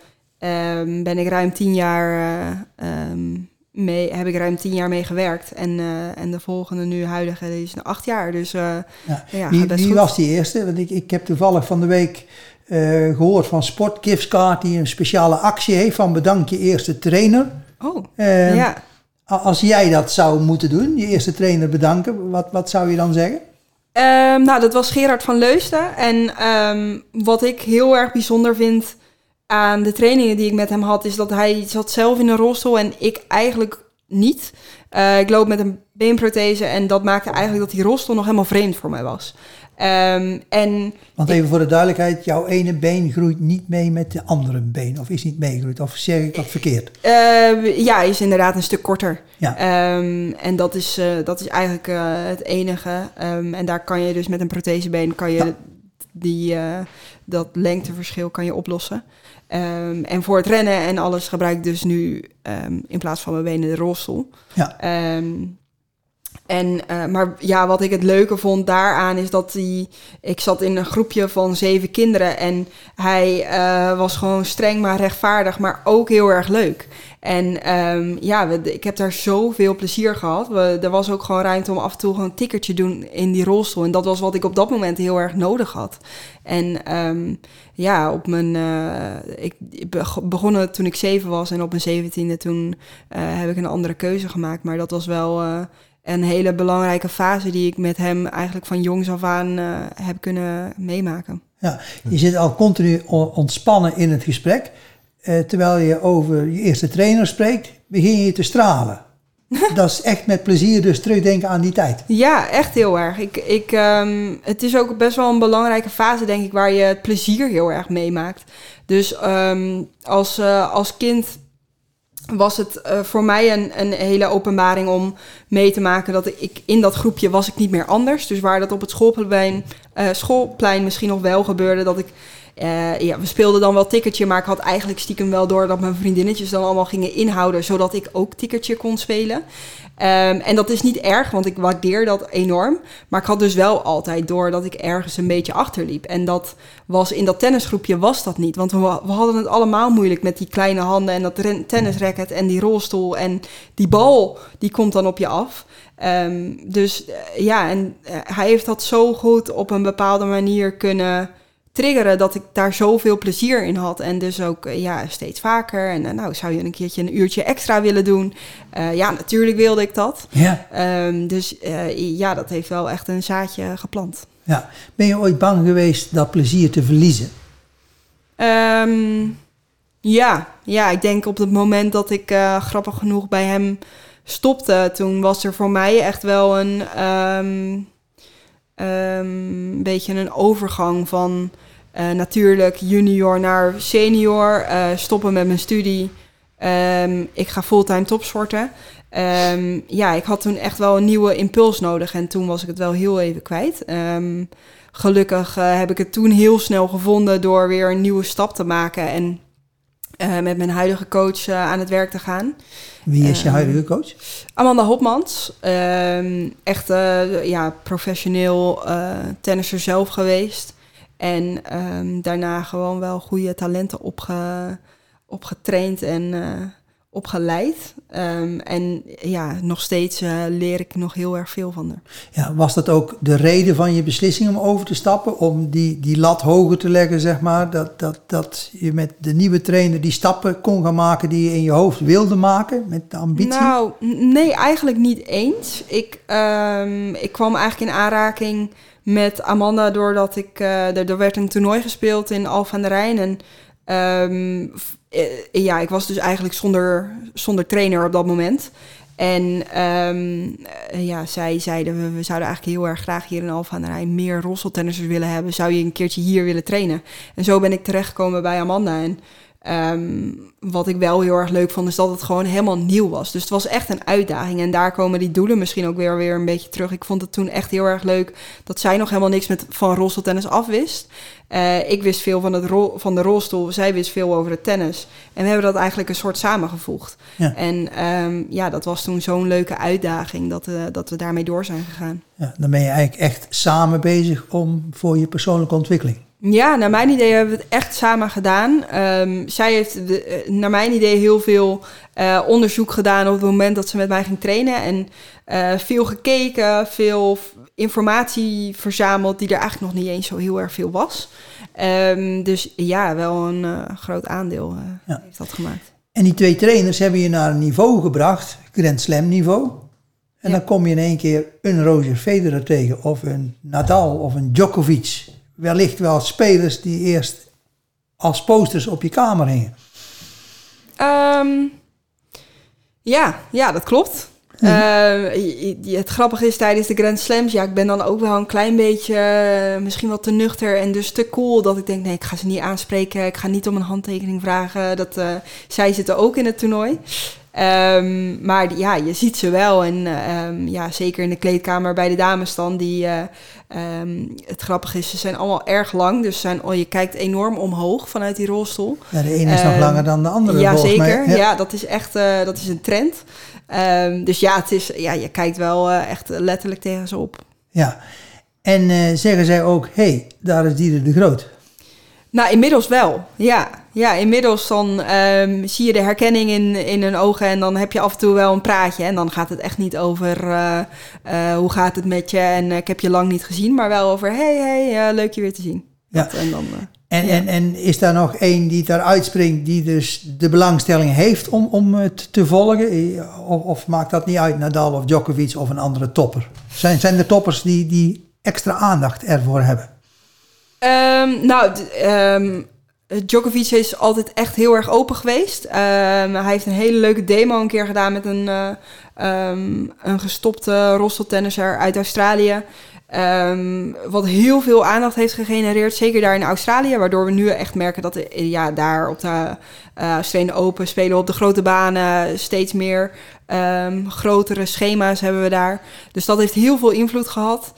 S4: um, ben ik ruim tien jaar... Uh, um, Mee, heb ik ruim tien jaar mee gewerkt. En, uh, en de volgende, nu huidige, die is nu acht jaar. Dus uh,
S2: ja.
S4: ja,
S2: wie,
S4: best
S2: wie
S4: goed.
S2: was die eerste? Want ik, ik heb toevallig van de week uh, gehoord van Sport Giftcard die een speciale actie heeft van bedank je eerste trainer.
S4: Oh,
S2: uh,
S4: ja.
S2: Als jij dat zou moeten doen, je eerste trainer bedanken, wat, wat zou je dan zeggen?
S4: Um, nou, dat was Gerard van Leusden. En um, wat ik heel erg bijzonder vind aan de trainingen die ik met hem had, is dat hij zat zelf in een rolstoel en ik eigenlijk niet. Uh, ik loop met een beenprothese en dat maakte eigenlijk dat die rolstoel nog helemaal vreemd voor mij was. Um, en
S2: Want even ik, voor de duidelijkheid, jouw ene been groeit niet mee met de andere been, of is niet meegegroeid, of zeg ik dat verkeerd?
S4: Uh, ja, hij is inderdaad een stuk korter.
S2: Ja.
S4: Um, en dat is, uh, dat is eigenlijk uh, het enige. Um, en daar kan je dus met een prothesebeen kan je ja. die, uh, dat lengteverschil kan je oplossen. Um, en voor het rennen en alles gebruik ik dus nu um, in plaats van mijn benen de rolstoel.
S2: Ja.
S4: Um, En, uh, maar ja, wat ik het leuke vond daaraan is dat hij... Ik zat in een groepje van zeven kinderen en hij uh, was gewoon streng maar rechtvaardig, maar ook heel erg leuk. En um, ja, we, ik heb daar zoveel plezier gehad. We, er was ook gewoon ruimte om af en toe gewoon een tikkertje doen in die rolstoel. En dat was wat ik op dat moment heel erg nodig had. En um, ja, op mijn... Uh, ik begonnen toen ik zeven was en op mijn zeventiende toen uh, heb ik een andere keuze gemaakt. Maar dat was wel... Uh, een hele belangrijke fase die ik met hem eigenlijk van jongs af aan uh, heb kunnen meemaken.
S2: Ja, je zit al continu ontspannen in het gesprek. Uh, terwijl je over je eerste trainer spreekt, begin je te stralen. Dat is echt met plezier dus terugdenken aan die tijd.
S4: Ja, echt heel erg. Ik, ik, um, het is ook best wel een belangrijke fase, denk ik, waar je het plezier heel erg meemaakt. Dus um, als, uh, als kind... was het uh, voor mij een, een hele openbaring om mee te maken dat ik in dat groepje was ik niet meer anders. Dus waar dat op het schoolplein, uh, schoolplein misschien nog wel gebeurde, dat ik... Uh, ja, we speelden dan wel tikkertje, maar ik had eigenlijk stiekem wel door dat mijn vriendinnetjes dan allemaal gingen inhouden, zodat ik ook tikkertje kon spelen. Um, en dat is niet erg, want ik waardeer dat enorm. Maar ik had dus wel altijd door dat ik ergens een beetje achterliep. En dat was in dat tennisgroepje was dat niet. Want we, we hadden het allemaal moeilijk met die kleine handen en dat ren- tennisracket en die rolstoel. En die bal, die komt dan op je af. Um, dus uh, ja, en uh, hij heeft dat zo goed op een bepaalde manier kunnen triggeren dat ik daar zoveel plezier in had. En dus ook uh, ja, steeds vaker. En uh, nou, zou je een keertje een uurtje extra willen doen? Uh, ja, natuurlijk wilde ik dat.
S2: Ja.
S4: Um, dus uh, ja, dat heeft wel echt een zaadje geplant.
S2: Ja. Ben je ooit bang geweest dat plezier te verliezen?
S4: Um, ja. ja, ik denk op het moment dat ik uh, grappig genoeg bij hem stopte, toen was er voor mij echt wel een um, um, beetje een overgang van uh, natuurlijk junior naar senior, uh, stoppen met mijn studie. Um, ik ga fulltime topsporten. Um, ja, ik had toen echt wel een nieuwe impuls nodig en toen was ik het wel heel even kwijt. Um, gelukkig uh, heb ik het toen heel snel gevonden door weer een nieuwe stap te maken en uh, met mijn huidige coach uh, aan het werk te gaan.
S2: Wie is je
S4: um,
S2: huidige coach?
S4: Amanda Hopmans. Um, echt uh, ja, professioneel uh, tennisser zelf geweest. En um, daarna gewoon wel goede talenten opge, opgetraind en uh, opgeleid. Um, en ja, nog steeds uh, leer ik nog heel erg veel van haar.
S2: Ja, was dat ook de reden van je beslissing om over te stappen? Om die, die lat hoger te leggen, zeg maar? Dat, dat, dat je met de nieuwe trainer die stappen kon gaan maken die je in je hoofd wilde maken? Met de ambitie?
S4: Nou, nee, eigenlijk niet eens. Ik, um, ik kwam eigenlijk in aanraking met Amanda doordat ik... Uh, er, er werd een toernooi gespeeld in Alphen aan de Rijn. En um, uh, ja, ik was dus eigenlijk zonder, zonder trainer op dat moment. En um, uh, ja, zij zeiden, we, we zouden eigenlijk heel erg graag hier in Alphen aan de Rijn meer rolstoeltennissers willen hebben. Zou je een keertje hier willen trainen? En zo ben ik terechtgekomen bij Amanda. En um, wat ik wel heel erg leuk vond, is dat het gewoon helemaal nieuw was. Dus het was echt een uitdaging. En daar komen die doelen misschien ook weer, weer een beetje terug. Ik vond het toen echt heel erg leuk dat zij nog helemaal niks met, van rolstoeltennis afwist. Uh, ik wist veel van, het rol, van de rolstoel, zij wist veel over het tennis. En we hebben dat eigenlijk een soort samengevoegd. Ja. En um, ja, dat was toen zo'n leuke uitdaging dat, uh, dat we daarmee door zijn gegaan.
S2: Ja, dan ben je eigenlijk echt samen bezig om voor je persoonlijke ontwikkeling.
S4: Ja, naar mijn idee hebben we het echt samen gedaan. Um, zij heeft de, naar mijn idee heel veel uh, onderzoek gedaan op het moment dat ze met mij ging trainen. En uh, veel gekeken, veel informatie verzameld die er eigenlijk nog niet eens zo heel erg veel was. Um, dus ja, wel een uh, groot aandeel uh, ja. heeft dat gemaakt.
S2: En die twee trainers hebben je naar een niveau gebracht, Grand Slam niveau. En ja. dan kom je in één keer een Roger Federer tegen of een Nadal of een Djokovic. Wellicht wel spelers die eerst als posters op je kamer hingen.
S4: Um, ja, ja, dat klopt. Hm. Uh, het grappige is tijdens de Grand Slams, ja, ik ben dan ook wel een klein beetje, uh, misschien wat te nuchter en dus te cool, dat ik denk, nee, ik ga ze niet aanspreken, ik ga niet om een handtekening vragen. Dat, uh, zij zitten ook in het toernooi. Um, maar ja, je ziet ze wel. En um, ja, zeker in de kleedkamer bij de dames dan. Die, uh, um, het grappige is, ze zijn allemaal erg lang. Dus zijn, oh, je kijkt enorm omhoog vanuit die rolstoel.
S2: Ja, de ene is um, nog langer dan de andere.
S4: Ja, zeker.
S2: Mij. Ja.
S4: ja, dat is echt uh, dat is een trend. Um, dus ja, het is, ja, je kijkt wel uh, echt letterlijk tegen ze op.
S2: Ja, en uh, zeggen zij ook, hé, hey, daar is Diede de Groot.
S4: Nou, inmiddels wel, ja. Ja, inmiddels dan um, zie je de herkenning in, in hun ogen en dan heb je af en toe wel een praatje. En dan gaat het echt niet over uh, uh, hoe gaat het met je en uh, ik heb je lang niet gezien, maar wel over hey, hey, uh, leuk je weer te zien.
S2: Ja.
S4: Dat, en, dan, uh,
S2: en,
S4: ja.
S2: en, en is daar nog één die daar uitspringt, die dus de belangstelling heeft om, om het te volgen? Of, of maakt dat niet uit, Nadal of Djokovic of een andere topper? Zijn, zijn er toppers die, die extra aandacht ervoor hebben?
S4: Um, nou, d- um, Djokovic is altijd echt heel erg open geweest. Um, hij heeft een hele leuke demo een keer gedaan met een, uh, um, een gestopte rolstoeltennisser uit Australië. Um, wat heel veel aandacht heeft gegenereerd, zeker daar in Australië. Waardoor we nu echt merken dat ja, daar op de uh, Australian Open spelen op de grote banen steeds meer um, grotere schema's hebben we daar. Dus dat heeft heel veel invloed gehad.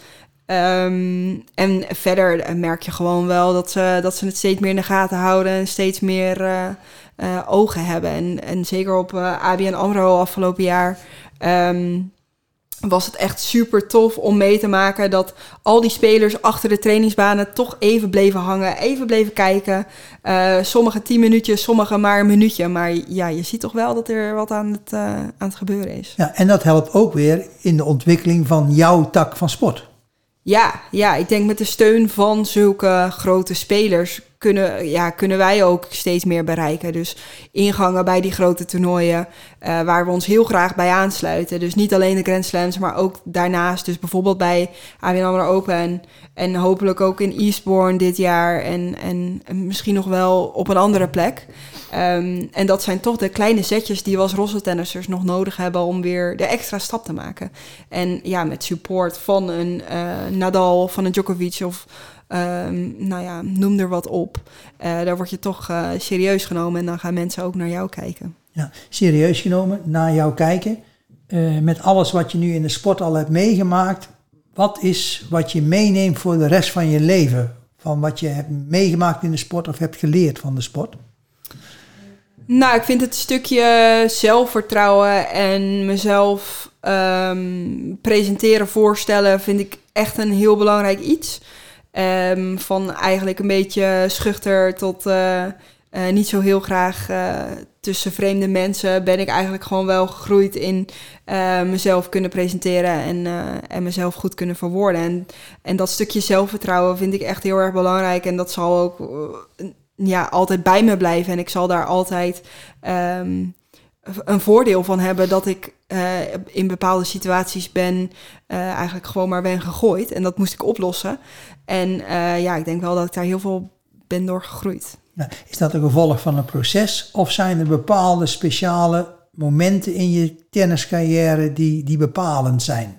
S4: Um, en verder merk je gewoon wel dat ze, dat ze het steeds meer in de gaten houden en steeds meer uh, uh, ogen hebben. En, en zeker op uh, A B N AMRO afgelopen jaar um, was het echt super tof om mee te maken dat al die spelers achter de trainingsbanen toch even bleven hangen, even bleven kijken. Uh, sommige tien minuutjes, sommige maar een minuutje. Maar ja, je ziet toch wel dat er wat aan het, uh, aan het gebeuren is.
S2: Ja, en dat helpt ook weer in de ontwikkeling van jouw tak van sport.
S4: Ja, ja, ik denk met de steun van zulke grote spelers kunnen, ja, kunnen wij ook steeds meer bereiken. Dus ingangen bij die grote toernooien uh, waar we ons heel graag bij aansluiten. Dus niet alleen de Grand Slams, maar ook daarnaast. Dus bijvoorbeeld bij A B N AMRO Open en, en hopelijk ook in Eastbourne dit jaar en, en, en misschien nog wel op een andere plek. Um, en dat zijn toch de kleine zetjes die we als rolstoeltennissers nog nodig hebben om weer de extra stap te maken. En ja, met support van een uh, Nadal, van een Djokovic of um, nou ja, noem er wat op. Uh, daar word je toch uh, serieus genomen en dan gaan mensen ook naar jou kijken.
S2: Ja, serieus genomen, naar jou kijken. Uh, met alles wat je nu in de sport al hebt meegemaakt, wat is wat je meeneemt voor de rest van je leven? Van wat je hebt meegemaakt in de sport of hebt geleerd van de sport?
S4: Nou, ik vind het stukje zelfvertrouwen en mezelf um, presenteren, voorstellen, vind ik echt een heel belangrijk iets. Um, van eigenlijk een beetje schuchter tot uh, uh, niet zo heel graag uh, tussen vreemde mensen ben ik eigenlijk gewoon wel gegroeid in uh, mezelf kunnen presenteren en, uh, en mezelf goed kunnen verwoorden. En, en dat stukje zelfvertrouwen vind ik echt heel erg belangrijk en dat zal ook Uh, ja, altijd bij me blijven. En ik zal daar altijd um, een voordeel van hebben dat ik uh, in bepaalde situaties ben uh, eigenlijk gewoon maar ben gegooid. En dat moest ik oplossen. En uh, ja, ik denk wel dat ik daar heel veel ben door gegroeid.
S2: Nou, is dat een gevolg van een proces? Of zijn er bepaalde speciale momenten in je tenniscarrière die, die bepalend zijn?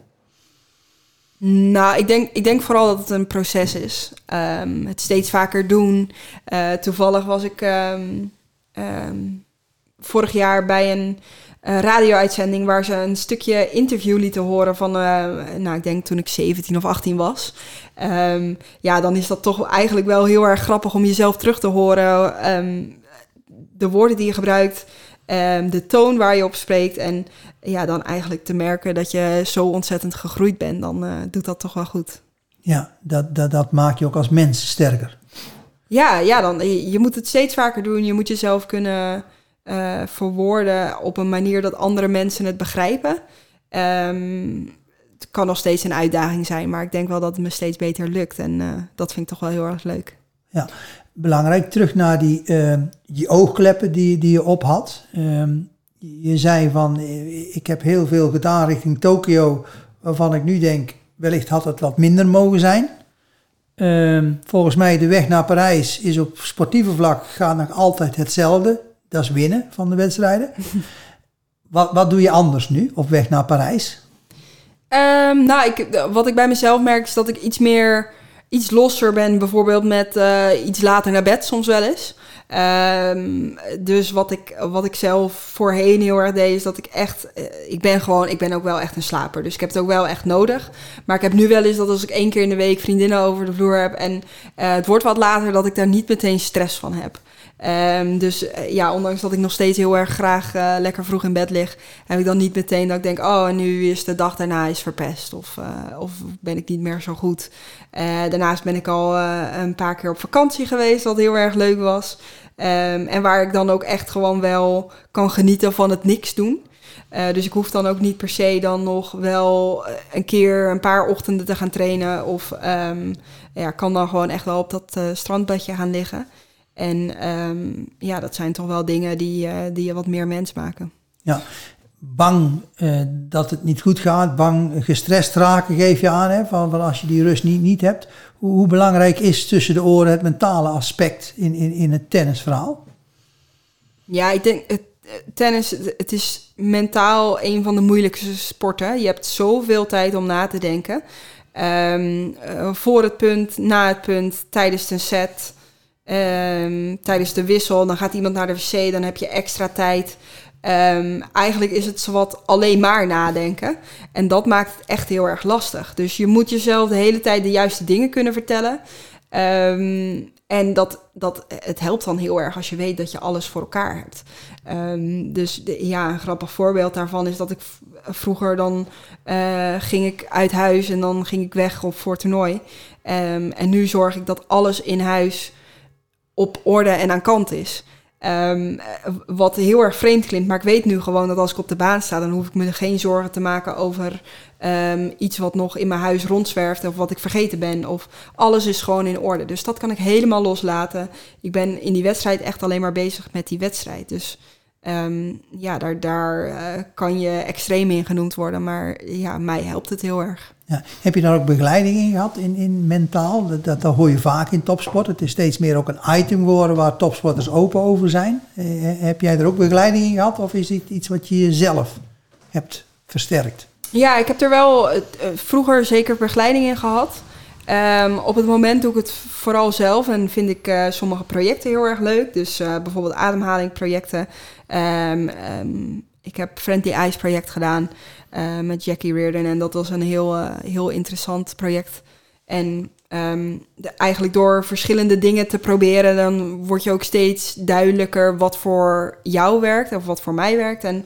S4: Nou, ik denk, ik denk vooral dat het een proces is. Um, het steeds vaker doen. Uh, toevallig was ik um, um, vorig jaar bij een uh, radio-uitzending waar ze een stukje interview lieten horen van, uh, nou, ik denk toen ik zeventien of achttien was. Um, ja, dan is dat toch eigenlijk wel heel erg grappig om jezelf terug te horen. Um, de woorden die je gebruikt, um, de toon waar je op spreekt en ja, dan eigenlijk te merken dat je zo ontzettend gegroeid bent, dan uh, doet dat toch wel goed.
S2: Ja, dat, dat, dat maakt je ook als mens sterker. Ja,
S4: ja, dan, je, je moet het steeds vaker doen. Je moet jezelf kunnen uh, verwoorden op een manier dat andere mensen het begrijpen. Um, het kan nog steeds een uitdaging zijn, maar ik denk wel dat het me steeds beter lukt. En uh, dat vind ik toch wel heel erg leuk.
S2: Ja, belangrijk. Terug naar die, uh, die oogkleppen die, die je op had. Um, Je zei van, ik heb heel veel gedaan richting Tokio, waarvan ik nu denk, wellicht had het wat minder mogen zijn. Um, volgens mij de weg naar Parijs is op sportieve vlak gaat nog altijd hetzelfde. Dat is winnen van de wedstrijden. wat, wat doe je anders nu op weg naar Parijs?
S4: Um, nou, ik, wat ik bij mezelf merk is dat ik iets meer, iets losser ben, bijvoorbeeld met uh, iets later naar bed soms wel eens. Um, dus wat ik, wat ik zelf voorheen heel erg deed, is dat ik echt... Uh, ik ben gewoon, ik ben ook wel echt een slaper. Dus ik heb het ook wel echt nodig. Maar ik heb nu wel eens dat als ik één keer in de week vriendinnen over de vloer heb... en uh, het wordt wat later, dat ik daar niet meteen stress van heb. Um, dus uh, ja, ondanks dat ik nog steeds heel erg graag uh, lekker vroeg in bed lig... heb ik dan niet meteen dat ik denk... oh, en nu is de dag daarna is verpest. Of, uh, of ben ik niet meer zo goed. Uh, daarnaast ben ik al uh, een paar keer op vakantie geweest... wat heel erg leuk was. Um, en waar ik dan ook echt gewoon wel kan genieten van het niks doen. Uh, dus ik hoef dan ook niet per se dan nog wel een keer een paar ochtenden te gaan trainen. Of um, ja, kan dan gewoon echt wel op dat uh, strandbedje gaan liggen. En um, ja, dat zijn toch wel dingen die, uh, die je wat meer mens maken.
S2: Ja, bang uh, dat het niet goed gaat, bang gestrest raken geef je aan, hè, van, van als je die rust niet, niet hebt. Hoe, hoe belangrijk is tussen de oren het mentale aspect in, in, in het tennisverhaal?
S4: Ja, ik denk, het, tennis, het is mentaal een van de moeilijkste sporten. Je hebt zoveel tijd om na te denken. Um, uh, voor het punt, na het punt, tijdens een set... Um, tijdens de wissel, dan gaat iemand naar de wc, dan heb je extra tijd. Um, eigenlijk is het zowat alleen maar nadenken. En dat maakt het echt heel erg lastig. Dus je moet jezelf de hele tijd de juiste dingen kunnen vertellen. Um, en dat, dat, het helpt dan heel erg als je weet dat je alles voor elkaar hebt. Um, dus de, ja, een grappig voorbeeld daarvan is dat ik v- vroeger dan uh, ging ik uit huis en dan ging ik weg op voor toernooi. Um, en nu zorg ik dat alles in huis op orde en aan kant is. Um, wat heel erg vreemd klinkt, maar ik weet nu gewoon dat als ik op de baan sta, dan hoef ik me geen zorgen te maken over um, iets wat nog in mijn huis rondzwerft of wat ik vergeten ben. Of alles is gewoon in orde. Dus dat kan ik helemaal loslaten. Ik ben in die wedstrijd echt alleen maar bezig met die wedstrijd. Dus um, ja, daar, daar uh, kan je extreem in genoemd worden, maar ja, mij helpt het heel erg.
S2: Ja. Heb je daar ook begeleiding in gehad, in, in mentaal? Dat, dat, dat hoor je vaak in topsport. Het is steeds meer ook een item geworden waar topsporters open over zijn. Eh, heb jij er ook begeleiding in gehad of is dit iets wat je zelf hebt versterkt?
S4: Ja, ik heb er wel uh, vroeger zeker begeleiding in gehad. Um, op het moment doe ik het vooral zelf en vind ik uh, sommige projecten heel erg leuk. Dus uh, bijvoorbeeld ademhalingprojecten. Um, um, ik heb Friendly Ice project gedaan uh, met Jackie Reardon en dat was een heel, uh, heel interessant project. En um, de, eigenlijk door verschillende dingen te proberen, dan word je ook steeds duidelijker wat voor jou werkt of wat voor mij werkt. En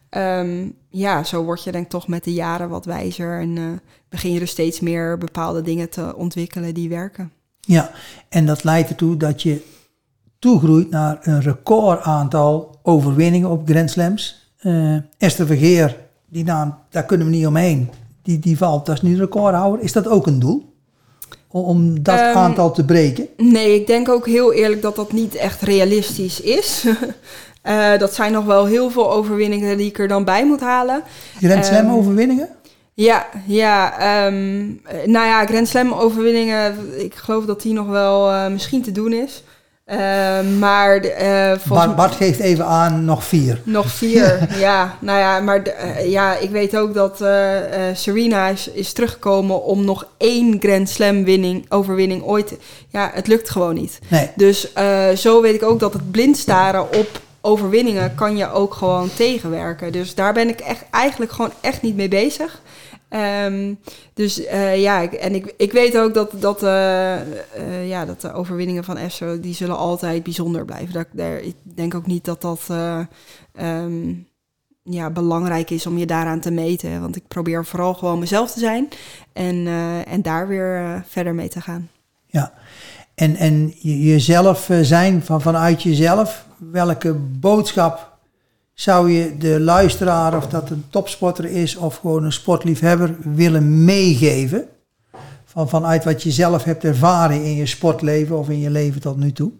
S4: um, ja, zo word je denk ik toch met de jaren wat wijzer en uh, begin je dus steeds meer bepaalde dingen te ontwikkelen die werken.
S2: Ja, en dat leidt ertoe dat je toegroeit naar een record aantal overwinningen op Grand Slams. Uh, Esther Vergeer, die naam, daar kunnen we niet omheen. Die, die valt, dat is nu een recordhouder. Is dat ook een doel? Om, om dat um, aantal te breken?
S4: Nee, ik denk ook heel eerlijk dat dat niet echt realistisch is. uh, dat zijn nog wel heel veel overwinningen die ik er dan bij moet halen.
S2: Grand Slam um, overwinningen?
S4: Ja, ja. Um, nou ja, Grand Slam overwinningen, ik geloof dat die nog wel uh, misschien te doen is. Uh, maar uh,
S2: Bart, Bart geeft even aan, nog vier.
S4: Nog vier, ja. Nou ja, maar de, uh, ja, ik weet ook dat uh, uh, Serena is, is teruggekomen om nog één Grand Slam winning, overwinning ooit te, ja, het lukt gewoon niet.
S2: Nee.
S4: Dus uh, zo weet ik ook dat het blind staren op overwinningen kan je ook gewoon tegenwerken. Dus daar ben ik echt eigenlijk gewoon echt niet mee bezig. Um, dus uh, ja, ik, en ik, ik weet ook dat, dat, uh, uh, ja, dat de overwinningen van Esther, die zullen altijd bijzonder blijven. Dat, daar, ik denk ook niet dat dat uh, um, ja, belangrijk is om je daaraan te meten. Want ik probeer vooral gewoon mezelf te zijn en, uh, en daar weer uh, verder mee te gaan.
S2: Ja, en, en jezelf zijn van, vanuit jezelf, welke boodschap zou je de luisteraar, of dat een topsporter is of gewoon een sportliefhebber, willen meegeven? Van, vanuit wat je zelf hebt ervaren in je sportleven of in je leven tot nu toe?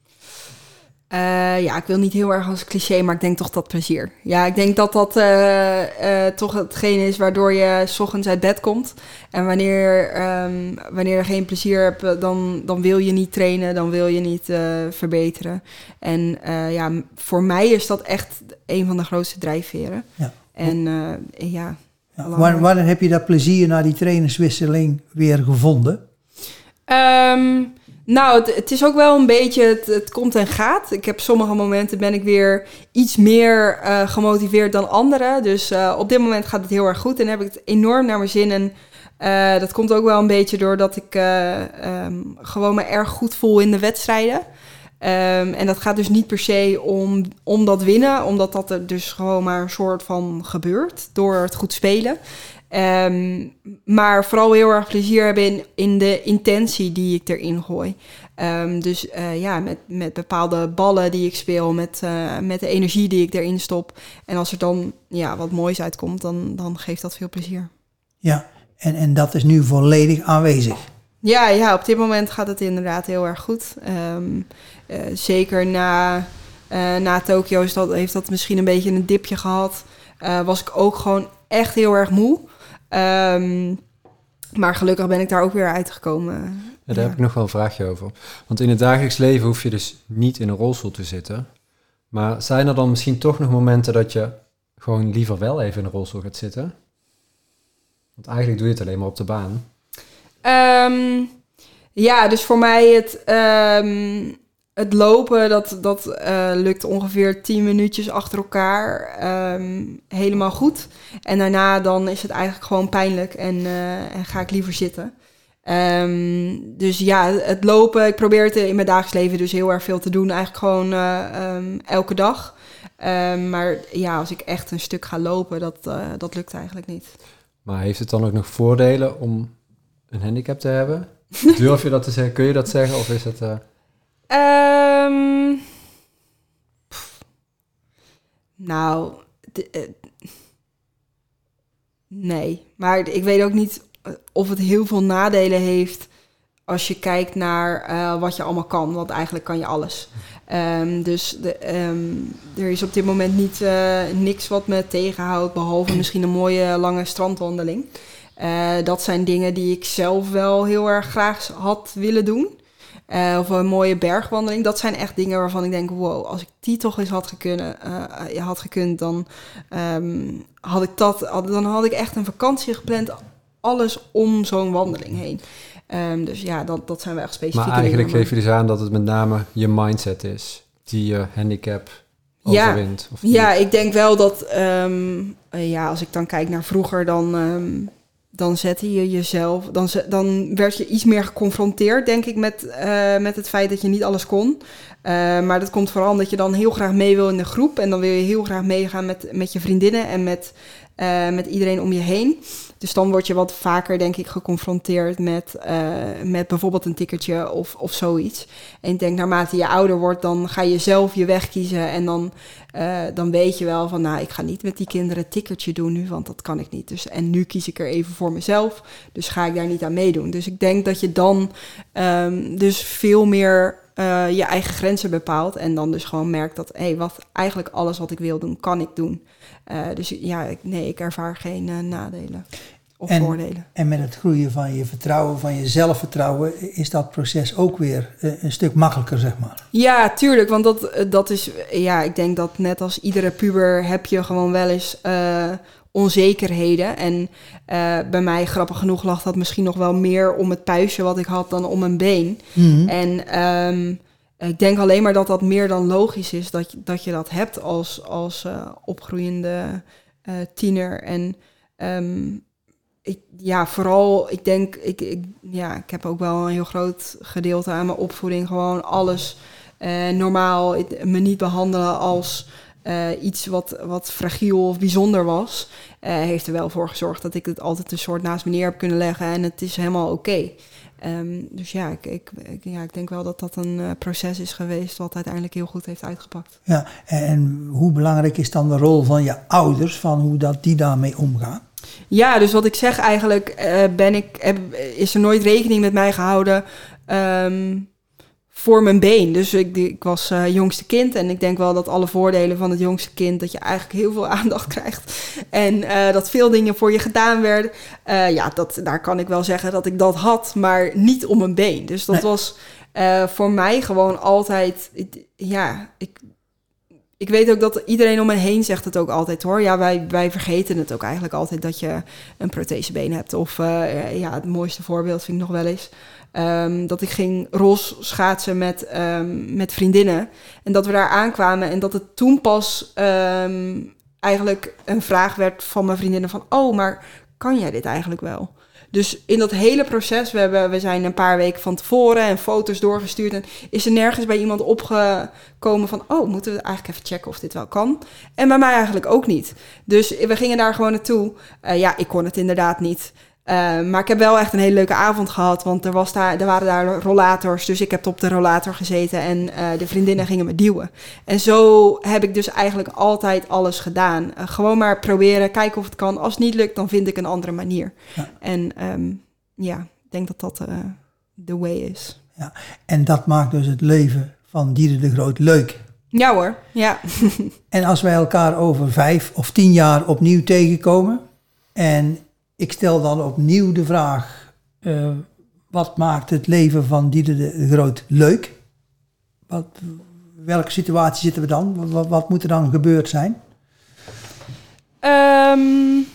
S4: Uh, ja, ik wil niet heel erg als cliché, maar ik denk toch dat plezier. Ja, ik denk dat dat uh, uh, toch hetgeen is waardoor je 's ochtends uit bed komt. En wanneer, um, wanneer je geen plezier hebt, dan, dan wil je niet trainen, dan wil je niet uh, verbeteren. En uh, ja, voor mij is dat echt een van de grootste drijfveren. Ja. En uh, ja...
S2: ja wanneer, wanneer heb je dat plezier na die trainerswisseling weer gevonden?
S4: Um, Nou, het, het is ook wel een beetje, het, het komt en gaat. Ik heb sommige momenten ben ik weer iets meer uh, gemotiveerd dan andere. Dus uh, op dit moment gaat het heel erg goed en heb ik het enorm naar mijn zin. En uh, dat komt ook wel een beetje doordat ik uh, um, gewoon me erg goed voel in de wedstrijden. Um, en dat gaat dus niet per se om, om dat winnen, omdat dat er dus gewoon maar een soort van gebeurt door het goed spelen. Um, maar vooral heel erg plezier hebben in, in de intentie die ik erin gooi. Um, dus uh, ja, met, met bepaalde ballen die ik speel, met, uh, met de energie die ik erin stop. En als er dan ja, wat moois uitkomt, dan, dan geeft dat veel plezier.
S2: Ja, en, en dat is nu volledig aanwezig.
S4: Ja, ja, op dit moment gaat het inderdaad heel erg goed. Um, uh, zeker na, uh, na Tokio is dat, heeft dat misschien een beetje een dipje gehad. Uh, was ik ook gewoon echt heel erg moe. Um, maar gelukkig ben ik daar ook weer uitgekomen.
S3: Ja, daar ja. heb ik nog wel een vraagje over. Want in het dagelijks leven hoef je dus niet in een rolstoel te zitten. Maar zijn er dan misschien toch nog momenten dat je gewoon liever wel even in een rolstoel gaat zitten? Want eigenlijk doe je het alleen maar op de baan.
S4: Um, ja, dus voor mij het, um, het lopen, dat, dat uh, lukt ongeveer tien minuutjes achter elkaar um, helemaal goed. En daarna dan is het eigenlijk gewoon pijnlijk en, uh, en ga ik liever zitten. Um, dus ja, het lopen, ik probeer het in mijn dagelijks leven dus heel erg veel te doen. Eigenlijk gewoon uh, um, elke dag. Um, maar ja, als ik echt een stuk ga lopen, dat, uh, dat lukt eigenlijk niet.
S3: Maar heeft het dan ook nog voordelen om een handicap te hebben? Durf je dat te zeggen? Kun je dat zeggen? Of is het... Uh...
S4: Um, nou, de, uh, nee. Maar ik weet ook niet of het heel veel nadelen heeft als je kijkt naar uh, wat je allemaal kan. Want eigenlijk kan je alles. Um, dus de, um, er is op dit moment niet uh, niks wat me tegenhoudt, behalve misschien een mooie lange strandwandeling. Uh, dat zijn dingen die ik zelf wel heel erg graag had willen doen. Uh, of een mooie bergwandeling. Dat zijn echt dingen waarvan ik denk, wow, als ik die toch eens had gekund, uh, had gekund dan um, had ik dat, dan had ik echt een vakantie gepland, alles om zo'n wandeling heen. Um, dus ja, dat, dat zijn wel echt specifieke
S3: dingen. Maar eigenlijk
S4: dingen,
S3: geef je dus aan dat het met name je mindset is die je handicap overwint.
S4: Ja,
S3: of
S4: ja, ik denk wel dat, um, uh, ja, als ik dan kijk naar vroeger, dan... Um, dan zette je jezelf, dan, dan werd je iets meer geconfronteerd, denk ik, met, uh, met het feit dat je niet alles kon. Uh, maar dat komt vooral omdat je dan heel graag mee wil in de groep. En dan wil je heel graag meegaan met, met je vriendinnen en met, uh, met iedereen om je heen. Dus dan word je wat vaker, denk ik, geconfronteerd met, uh, met bijvoorbeeld een tikkertje of, of zoiets. En ik denk, naarmate je ouder wordt, dan ga je zelf je weg kiezen. En dan, uh, dan weet je wel van, nou, ik ga niet met die kinderen een tikkertje doen nu, want dat kan ik niet. Dus, en nu kies ik er even voor mezelf, dus ga ik daar niet aan meedoen. Dus ik denk dat je dan um, dus veel meer uh, je eigen grenzen bepaalt. En dan dus gewoon merkt dat, hé, hey, wat eigenlijk alles wat ik wil doen, kan ik doen. Uh, dus ja, ik, nee, ik ervaar geen uh, nadelen. Of
S2: en,
S4: voordelen.
S2: En met het groeien van je vertrouwen, van je zelfvertrouwen, is dat proces ook weer uh, een stuk makkelijker, zeg maar.
S4: Ja, tuurlijk, want dat, dat is, ja, ik denk dat net als iedere puber heb je gewoon wel eens uh, onzekerheden. En uh, bij mij, grappig genoeg, lag dat misschien nog wel meer om het puistje wat ik had dan om een been. Mm-hmm. En um, ik denk alleen maar dat dat meer dan logisch is dat je dat, je dat hebt als, als uh, opgroeiende uh, tiener. En um, Ik, ja, vooral, ik denk, ik, ik, ja, ik heb ook wel een heel groot gedeelte aan mijn opvoeding. Gewoon alles uh, normaal, het, me niet behandelen als uh, iets wat, wat fragiel of bijzonder was. Uh, heeft er wel voor gezorgd dat ik het altijd een soort naast me neer heb kunnen leggen. En het is helemaal oké. Okay. Um, dus ja ik, ik, ik, ja, ik denk wel dat dat een uh, proces is geweest wat uiteindelijk heel goed heeft uitgepakt.
S2: Ja, en hoe belangrijk is dan de rol van je ouders, van hoe dat die daarmee omgaan?
S4: Ja, dus wat ik zeg eigenlijk, uh, ben ik, heb, is er nooit rekening met mij gehouden um, voor mijn been. Dus ik, ik was uh, jongste kind en ik denk wel dat alle voordelen van het jongste kind, dat je eigenlijk heel veel aandacht krijgt. En uh, dat veel dingen voor je gedaan werden. Uh, ja, dat, daar kan ik wel zeggen dat ik dat had, maar niet om mijn been. Dus dat nee. was uh, voor mij gewoon altijd, ja, ik... ik weet ook dat iedereen om me heen zegt het ook altijd hoor. Ja, wij, wij vergeten het ook eigenlijk altijd dat je een prothesebeen hebt. Of uh, ja, het mooiste voorbeeld vind ik nog wel eens. Um, dat ik ging rols schaatsen met, um, met vriendinnen. En dat we daar aankwamen en dat het toen pas um, eigenlijk een vraag werd van mijn vriendinnen van... oh, maar kan jij dit eigenlijk wel? Dus in dat hele proces, we, hebben, we zijn een paar weken van tevoren en foto's doorgestuurd... en is er nergens bij iemand opgekomen van... oh, moeten we eigenlijk even checken of dit wel kan? En bij mij eigenlijk ook niet. Dus we gingen daar gewoon naartoe. Uh, ja, ik kon het inderdaad niet... Uh, maar ik heb wel echt een hele leuke avond gehad, want er, was daar, er waren daar rollators. Dus ik heb op de rollator gezeten en uh, de vriendinnen gingen me duwen. En zo heb ik dus eigenlijk altijd alles gedaan. Uh, gewoon maar proberen, kijken of het kan. Als het niet lukt, dan vind ik een andere manier. Ja. En um, ja, ik denk dat dat uh, the way is.
S2: Ja. En dat maakt dus het leven van Dieder de Groot leuk.
S4: Ja hoor, ja.
S2: En als wij elkaar over vijf of tien jaar opnieuw tegenkomen... en ik stel dan opnieuw de vraag, uh, wat maakt het leven van Dieder de Groot leuk? Wat, welke situatie zitten we dan? Wat, wat moet er dan gebeurd zijn?
S4: Um,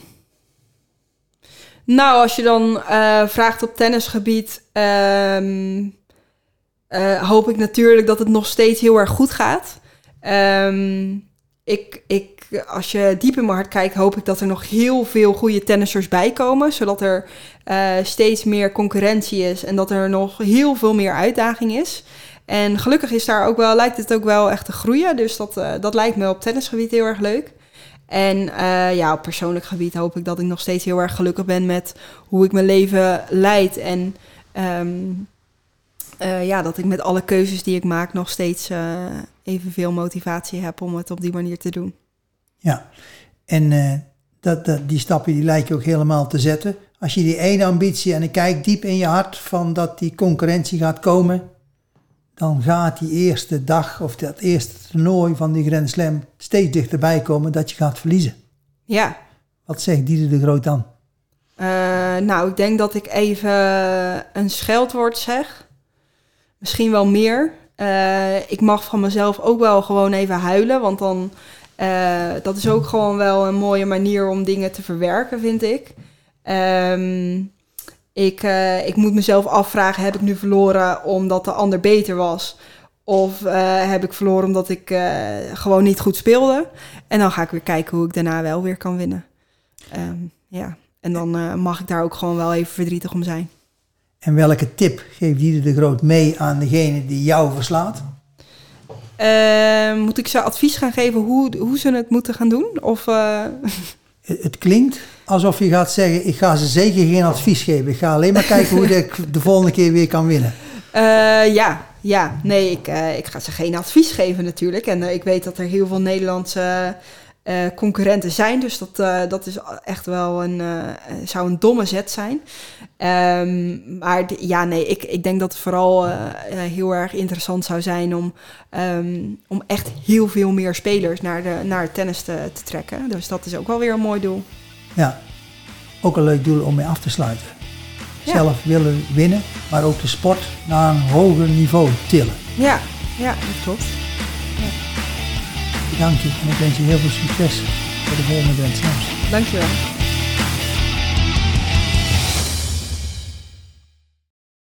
S4: nou, als je dan uh, vraagt op tennisgebied, um, uh, hoop ik natuurlijk dat het nog steeds heel erg goed gaat. Um, ik... ik Als je diep in mijn hart kijkt, hoop ik dat er nog heel veel goede tennissers bij komen. Zodat er uh, steeds meer concurrentie is en dat er nog heel veel meer uitdaging is. En gelukkig is daar ook wel, lijkt het ook wel echt te groeien. Dus dat, uh, dat lijkt me op tennisgebied heel erg leuk. En uh, ja, op persoonlijk gebied hoop ik dat ik nog steeds heel erg gelukkig ben met hoe ik mijn leven leid. En um, uh, ja, dat ik met alle keuzes die ik maak nog steeds uh, evenveel motivatie heb om het op die manier te doen.
S2: Ja, en uh, dat, dat, die stappen die lijken ook helemaal te zetten. Als je die ene ambitie en ik kijk diep in je hart van dat die concurrentie gaat komen, dan gaat die eerste dag of dat eerste toernooi van die Grand Slam steeds dichterbij komen dat je gaat verliezen.
S4: Ja.
S2: Wat zegt Dieder de Groot dan?
S4: Uh, nou, ik denk dat ik even een scheldwoord zeg. Misschien wel meer. Uh, ik mag van mezelf ook wel gewoon even huilen, want dan... Uh, dat is ook gewoon wel een mooie manier om dingen te verwerken, vind ik. Um, ik, uh, ik moet mezelf afvragen, heb ik nu verloren omdat de ander beter was? Of uh, heb ik verloren omdat ik uh, gewoon niet goed speelde? En dan ga ik weer kijken hoe ik daarna wel weer kan winnen. Um, ja. En dan uh, mag ik daar ook gewoon wel even verdrietig om zijn.
S2: En welke tip geeft Dieder de Groot mee aan degene die jou verslaat?
S4: Uh, moet ik ze advies gaan geven hoe, hoe ze het moeten gaan doen? Of, uh...
S2: Het klinkt alsof je gaat zeggen, ik ga ze zeker geen advies geven. Ik ga alleen maar kijken hoe ik de volgende keer weer kan winnen.
S4: Uh, ja, ja, nee, ik, uh, ik ga ze geen advies geven natuurlijk. En uh, ik weet dat er heel veel Nederlandse uh, concurrenten zijn. Dus dat, uh, dat is echt wel een, uh, zou een domme zet zijn. Um, maar d- ja, nee, ik, ik denk dat het vooral uh, heel erg interessant zou zijn om, um, om echt heel veel meer spelers naar, de, naar het tennis te, te trekken. Dus dat is ook wel weer een mooi doel.
S2: Ja, ook een leuk doel om mee af te sluiten. Ja. Zelf willen winnen, maar ook de sport naar een hoger niveau tillen.
S4: Ja, ja, dat klopt. Ja.
S2: Dank je en ik wens je heel veel succes voor de volgende Grand Slams.
S4: Dank je wel.